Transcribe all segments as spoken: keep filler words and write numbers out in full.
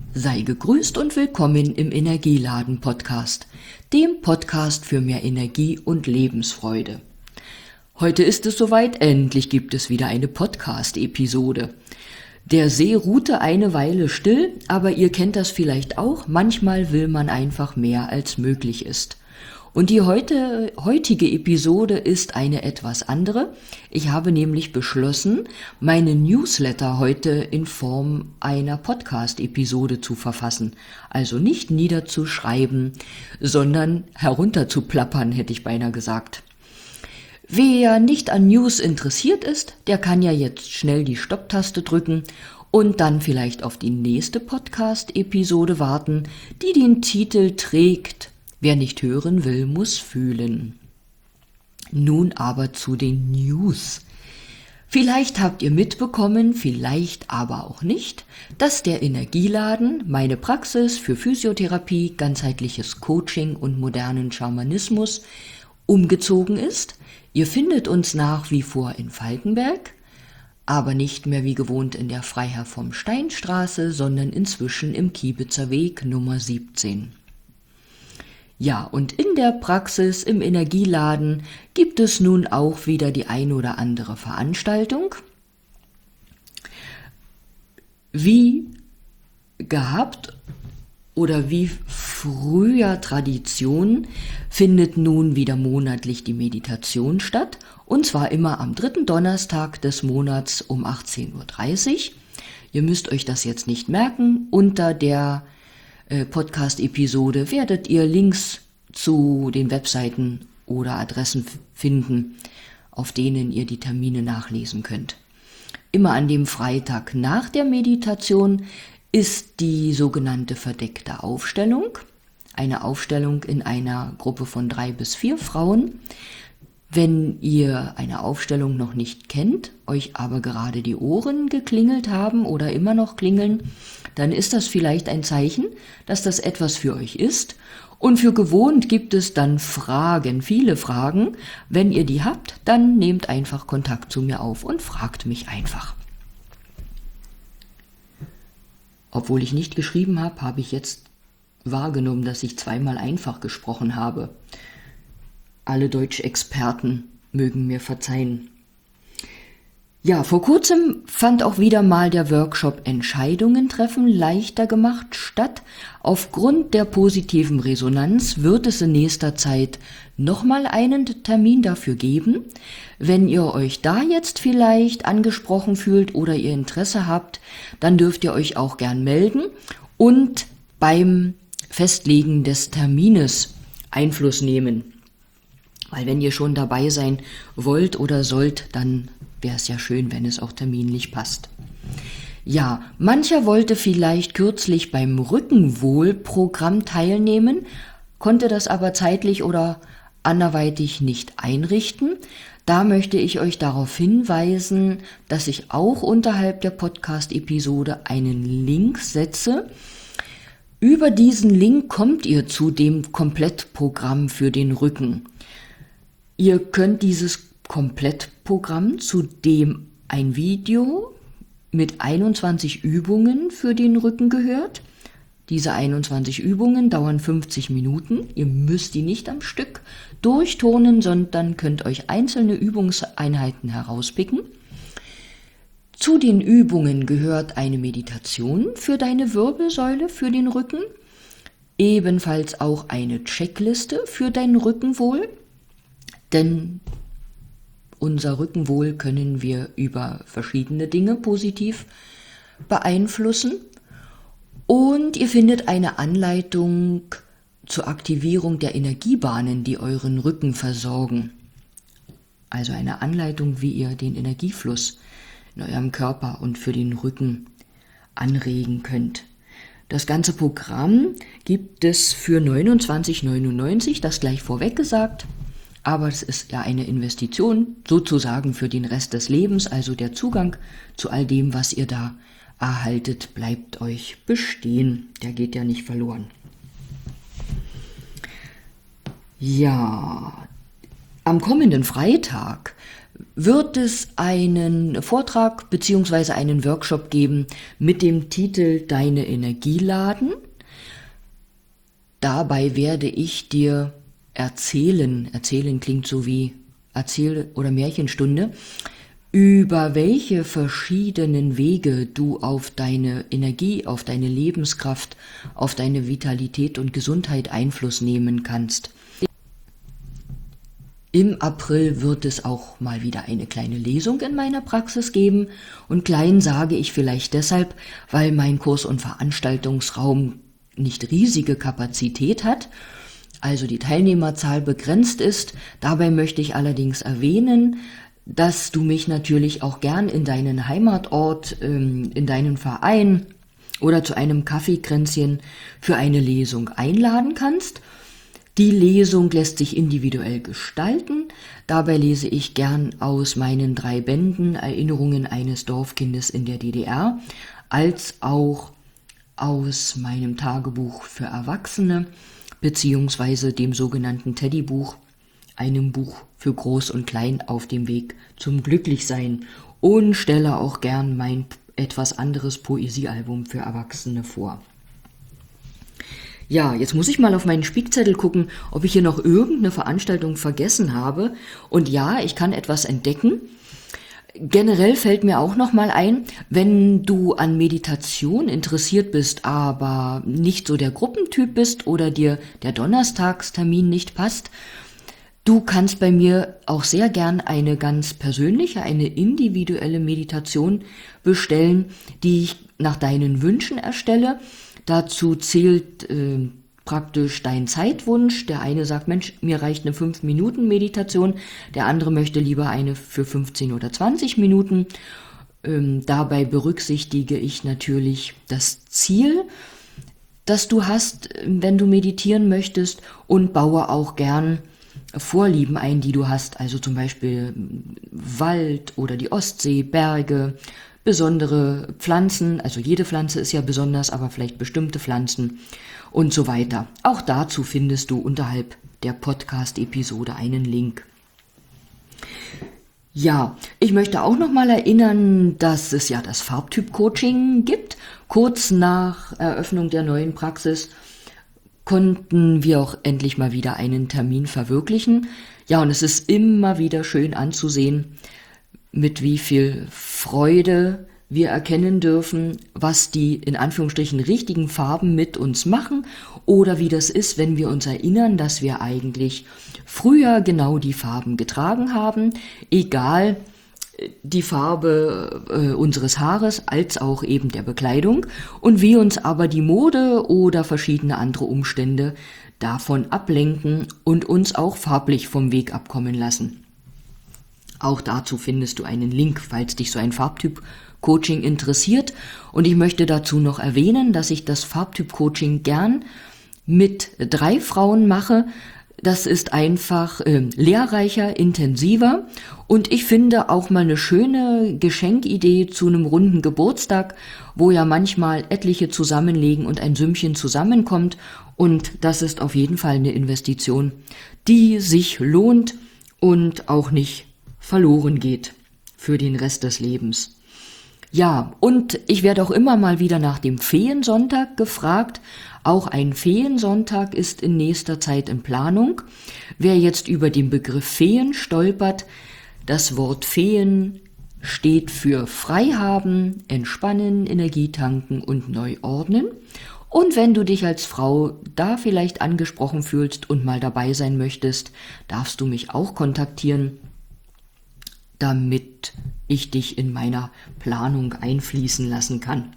Sei gegrüßt und willkommen im Energieladen-Podcast, dem Podcast für mehr Energie und Lebensfreude. Heute ist es soweit, endlich gibt es wieder eine Podcast-Episode. Der See ruhte eine Weile still, aber ihr kennt das vielleicht auch, manchmal will man einfach mehr als möglich ist. Und die heute, heutige Episode ist eine etwas andere. Ich habe nämlich beschlossen, meine Newsletter heute in Form einer Podcast-Episode zu verfassen. Also nicht niederzuschreiben, sondern herunterzuplappern, hätte ich beinahe gesagt. Wer nicht an News interessiert ist, der kann ja jetzt schnell die Stopptaste drücken und dann vielleicht auf die nächste Podcast-Episode warten, die den Titel trägt: Wer nicht hören will, muss fühlen. Nun aber zu den News. Vielleicht habt ihr mitbekommen, vielleicht aber auch nicht, dass der Energieladen, meine Praxis für Physiotherapie, ganzheitliches Coaching und modernen Schamanismus, umgezogen ist. Ihr findet uns nach wie vor in Falkenberg, aber nicht mehr wie gewohnt in der Freiherr vom Stein-Straße, sondern inzwischen im Kiebitzer Weg Nummer siebzehn. Ja, und in der Praxis im Energieladen gibt es nun auch wieder die ein oder andere Veranstaltung. Wie gehabt oder wie früher Tradition findet nun wieder monatlich die Meditation statt, und zwar immer am dritten Donnerstag des Monats um achtzehn Uhr dreißig. Ihr müsst euch das jetzt nicht merken, unter der Podcast-Episode werdet ihr Links zu den Webseiten oder Adressen finden, auf denen ihr die Termine nachlesen könnt. Immer an dem Freitag nach der Meditation ist die sogenannte verdeckte Aufstellung, eine Aufstellung in einer Gruppe von drei bis vier Frauen. Wenn ihr eine Aufstellung noch nicht kennt, euch aber gerade die Ohren geklingelt haben oder immer noch klingeln, dann ist das vielleicht ein Zeichen, dass das etwas für euch ist. Und für gewohnt gibt es dann Fragen, viele Fragen. Wenn ihr die habt, dann nehmt einfach Kontakt zu mir auf und fragt mich einfach. Obwohl ich nicht geschrieben habe, habe ich jetzt wahrgenommen, dass ich zweimal einfach gesprochen habe. Alle Deutschexperten mögen mir verzeihen. Ja, vor kurzem fand auch wieder mal der Workshop Entscheidungen treffen leichter gemacht statt. Aufgrund der positiven Resonanz wird es in nächster Zeit nochmal einen Termin dafür geben. Wenn ihr euch da jetzt vielleicht angesprochen fühlt oder ihr Interesse habt, dann dürft ihr euch auch gern melden und beim Festlegen des Termines Einfluss nehmen. Weil wenn ihr schon dabei sein wollt oder sollt, dann wäre es ja schön, wenn es auch terminlich passt. Ja, mancher wollte vielleicht kürzlich beim Rückenwohl-Programm teilnehmen, konnte das aber zeitlich oder anderweitig nicht einrichten. Da möchte ich euch darauf hinweisen, dass ich auch unterhalb der Podcast-Episode einen Link setze. Über diesen Link kommt ihr zu dem Komplettprogramm für den Rücken. Ihr könnt dieses Komplettprogramm, zu dem ein Video mit einundzwanzig Übungen für den Rücken gehört. Diese einundzwanzig Übungen dauern fünfzig Minuten. Ihr müsst die nicht am Stück durchturnen, sondern könnt euch einzelne Übungseinheiten herauspicken. Zu den Übungen gehört eine Meditation für deine Wirbelsäule, für den Rücken. Ebenfalls auch eine Checkliste für dein Rückenwohl. Denn unser Rückenwohl können wir über verschiedene Dinge positiv beeinflussen. Und ihr findet eine Anleitung zur Aktivierung der Energiebahnen, die euren Rücken versorgen. Also eine Anleitung, wie ihr den Energiefluss in eurem Körper und für den Rücken anregen könnt. Das ganze Programm gibt es für neunundzwanzig neunundneunzig, das gleich vorweg gesagt. Aber es ist ja eine Investition sozusagen für den Rest des Lebens, also der Zugang zu all dem, was ihr da erhaltet, bleibt euch bestehen. Der geht ja nicht verloren. Ja, am kommenden Freitag wird es einen Vortrag bzw. einen Workshop geben mit dem Titel Deine Energie laden. Dabei werde ich dir erzählen, erzählen klingt so wie Erzähl- oder Märchenstunde, über welche verschiedenen Wege du auf deine Energie, auf deine Lebenskraft, auf deine Vitalität und Gesundheit Einfluss nehmen kannst. Im April wird es auch mal wieder eine kleine Lesung in meiner Praxis geben, und klein sage ich vielleicht deshalb, weil mein Kurs- und Veranstaltungsraum nicht riesige Kapazität hat, also die Teilnehmerzahl begrenzt ist. Dabei möchte ich allerdings erwähnen, dass du mich natürlich auch gern in deinen Heimatort, in deinen Verein oder zu einem Kaffeekränzchen für eine Lesung einladen kannst. Die Lesung lässt sich individuell gestalten. Dabei lese ich gern aus meinen drei Bänden Erinnerungen eines Dorfkindes in der D D R, als auch aus meinem Tagebuch für Erwachsene, beziehungsweise dem sogenannten Teddybuch, einem Buch für Groß und Klein auf dem Weg zum Glücklichsein, und stelle auch gern mein etwas anderes Poesiealbum für Erwachsene vor. Ja, jetzt muss ich mal auf meinen Spickzettel gucken, ob ich hier noch irgendeine Veranstaltung vergessen habe. Und ja, ich kann etwas entdecken. Generell fällt mir auch noch mal ein, wenn du an Meditation interessiert bist, aber nicht so der Gruppentyp bist oder dir der Donnerstagstermin nicht passt, du kannst bei mir auch sehr gern eine ganz persönliche, eine individuelle Meditation bestellen, die ich nach deinen Wünschen erstelle. Dazu zählt äh, praktisch dein Zeitwunsch. Der eine sagt, Mensch, mir reicht eine fünf Minuten Meditation, der andere möchte lieber eine für fünfzehn oder zwanzig Minuten. Ähm, dabei berücksichtige ich natürlich das Ziel, das du hast, wenn du meditieren möchtest, und baue auch gern Vorlieben ein, die du hast, also zum Beispiel Wald oder die Ostsee, Berge, besondere Pflanzen, also jede Pflanze ist ja besonders, aber vielleicht bestimmte Pflanzen und so weiter. Auch dazu findest du unterhalb der Podcast-Episode einen Link. Ja, ich möchte auch noch mal erinnern, dass es ja das Farbtyp-Coaching gibt. Kurz nach Eröffnung der neuen Praxis konnten wir auch endlich mal wieder einen Termin verwirklichen. Ja, und es ist immer wieder schön anzusehen, mit wie viel Freude wir erkennen dürfen, was die in Anführungsstrichen richtigen Farben mit uns machen, oder wie das ist, wenn wir uns erinnern, dass wir eigentlich früher genau die Farben getragen haben, egal die Farbe äh, unseres Haares als auch eben der Bekleidung, und wie uns aber die Mode oder verschiedene andere Umstände davon ablenken und uns auch farblich vom Weg abkommen lassen. Auch dazu findest du einen Link, falls dich so ein Farbtyp-Coaching interessiert. Und ich möchte dazu noch erwähnen, dass ich das Farbtyp-Coaching gern mit drei Frauen mache. Das ist einfach äh, lehrreicher, intensiver, und ich finde auch mal eine schöne Geschenkidee zu einem runden Geburtstag, wo ja manchmal etliche zusammenlegen und ein Sümmchen zusammenkommt, und das ist auf jeden Fall eine Investition, die sich lohnt und auch nicht verloren geht für den Rest des Lebens. Ja, und ich werde auch immer mal wieder nach dem Feensonntag gefragt. Auch ein Feensonntag ist in nächster Zeit in Planung. Wer jetzt über den Begriff Feen stolpert, das Wort Feen steht für Freihaben, Entspannen, Energie tanken und neu ordnen. Und wenn du dich als Frau da vielleicht angesprochen fühlst und mal dabei sein möchtest, darfst du mich auch kontaktieren, damit ich dich in meiner Planung einfließen lassen kann.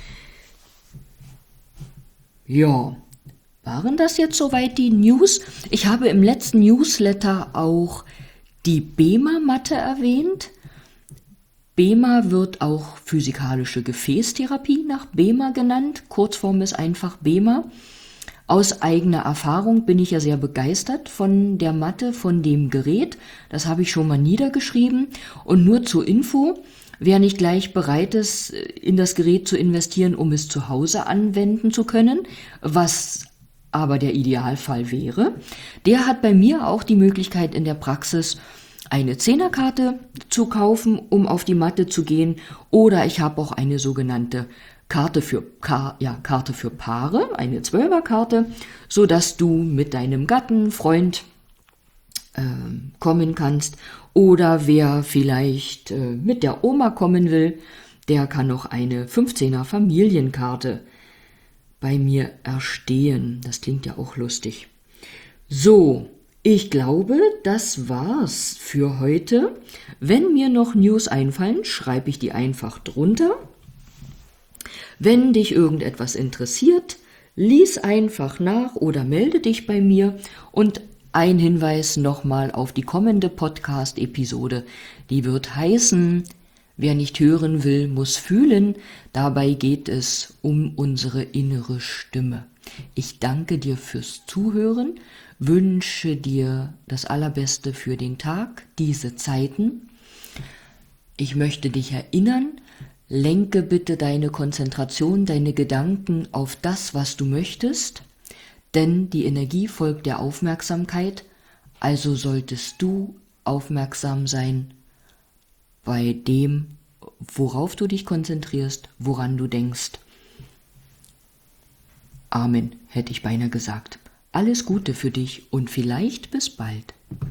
Ja, waren das jetzt soweit die News? Ich habe im letzten Newsletter auch die BEMA-Matte erwähnt. BEMA wird auch physikalische Gefäßtherapie nach BEMA genannt. Kurzform ist einfach BEMA. Aus eigener Erfahrung bin ich ja sehr begeistert von der Matte, von dem Gerät. Das habe ich schon mal niedergeschrieben. Und nur zur Info, wer nicht gleich bereit ist, in das Gerät zu investieren, um es zu Hause anwenden zu können, was aber der Idealfall wäre, der hat bei mir auch die Möglichkeit, in der Praxis eine Zehnerkarte zu kaufen, um auf die Matte zu gehen, oder ich habe auch eine sogenannte Karte für, Ka- ja, Karte für Paare, eine Zwölferkarte, sodass du mit deinem Gatten, Freund äh, kommen kannst, oder wer vielleicht äh, mit der Oma kommen will, der kann noch eine fünfzehner Familienkarte bei mir erstehen. Das klingt ja auch lustig. So, ich glaube, das war's für heute. Wenn mir noch News einfallen, schreibe ich die einfach drunter. Wenn dich irgendetwas interessiert, lies einfach nach oder melde dich bei mir. Und ein Hinweis nochmal auf die kommende Podcast-Episode. Die wird heißen: Wer nicht hören will, muss fühlen. Dabei geht es um unsere innere Stimme. Ich danke dir fürs Zuhören, wünsche dir das Allerbeste für den Tag, diese Zeiten. Ich möchte dich erinnern, lenke bitte deine Konzentration, deine Gedanken auf das, was du möchtest, denn die Energie folgt der Aufmerksamkeit, also solltest du aufmerksam sein bei dem, worauf du dich konzentrierst, woran du denkst. Amen, hätte ich beinahe gesagt. Alles Gute für dich und vielleicht bis bald.